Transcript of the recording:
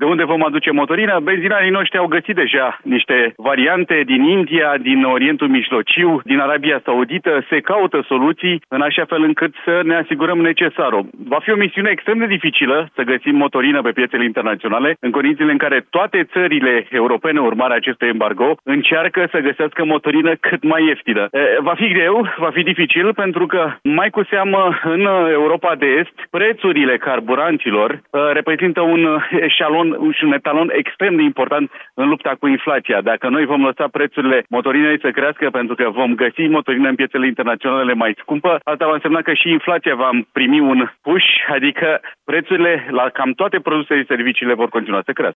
unde vom aduce motorină? Benzinarii noștri au găsit deja niște variante din India, din Orientul Mijlociu, din Arabia Saudită. Se caută soluții în așa fel încât să ne asigurăm necesarul. Va fi o misiune extrem de dificilă să găsim motorină pe piețele internaționale, în condițiile în care toate țările europene, urmare acestui embargo, încearcă să găsească motorină cât mai ieftină. Va fi greu, va fi dificil, pentru că mai cu seamă în Europa de Est, prețurile carburanților reprezintă un etalon extrem de important în lupta cu inflația. Dacă noi vom lăsa prețurile motorinei să crească pentru că vom găsi motorină în piețele internaționale mai scumpă, asta va însemna că și inflația va primi un push, adică prețurile la cam toate produsele și serviciile vor continua să crească.